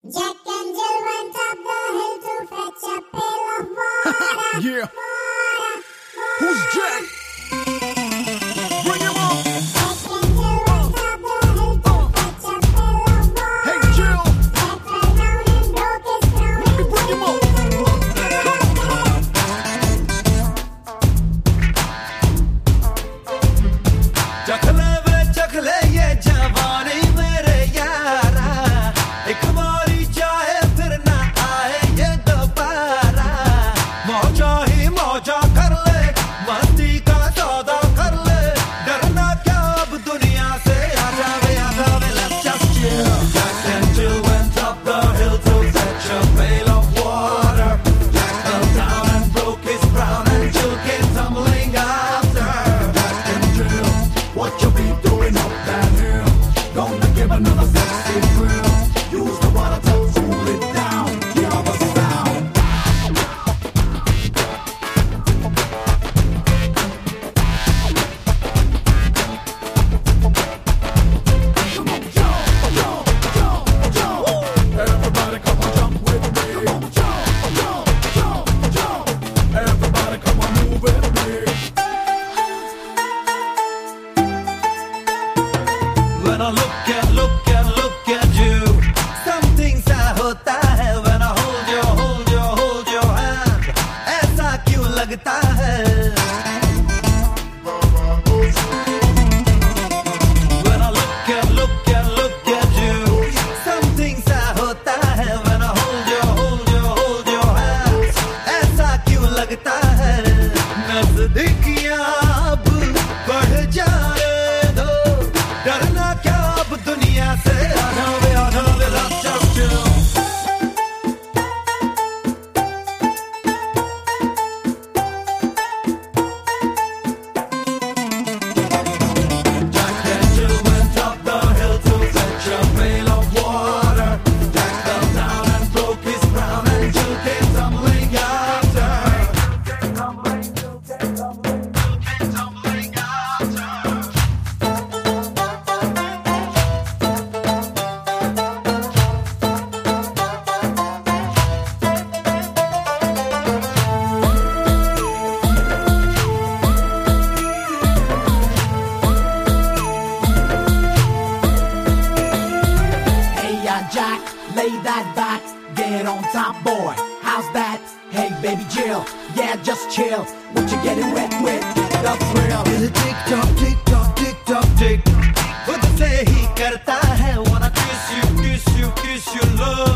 Jack and Jill went up the hill to fetch a pail of water. Yeah. Water, Who's water. Jack? Bring him on. Jack and Jill went up the hill to fetch a pail of water. Hey, Jill. Jack fell down and broke his crown. Let me bring him on. चख ले ये जवानी मेरे यारा एक बारी चाहे फिर ना आए ये दोबारा मौजा ही मौजा कर ले मस्ती का सौदा कर ले डरना क्या अब दुनिया से आ जावे let's just chill Jack and Jill went up the hill to fetch a pail of water Jack fell down and broke his crown and Jill came tumbling after Jack and Jill what you be doing up that hill? Gonna give another sexy thrill. Use the water to cool it down. Hear the sound. Come on, jump, jump, jump, jump. Everybody come on, jump with me. Come on, jump, jump, jump, jump. Everybody come on, move with me. When I look at you Something सा होता है When I hold your hand ऐसा क्यों लगता है When I look at you Something सा होता है When I hold your hand ऐसा क्यों लगता है नज़दीकियाँ अब बढ़ जाने दो डरना क्या अब दुनिया से आ जावे let's just chill Jack and Jill went up the hill to fetch a pail of water Jack fell down and broke his crown and Jill came tumbling after Jill came tumbling after Hey, Jack, lay that back, get on top, boy. How's that? Hey, baby Jill, yeah, just chill. What you getting wet with? The thrill. TikTok खुद से ही करता है wanna kiss you love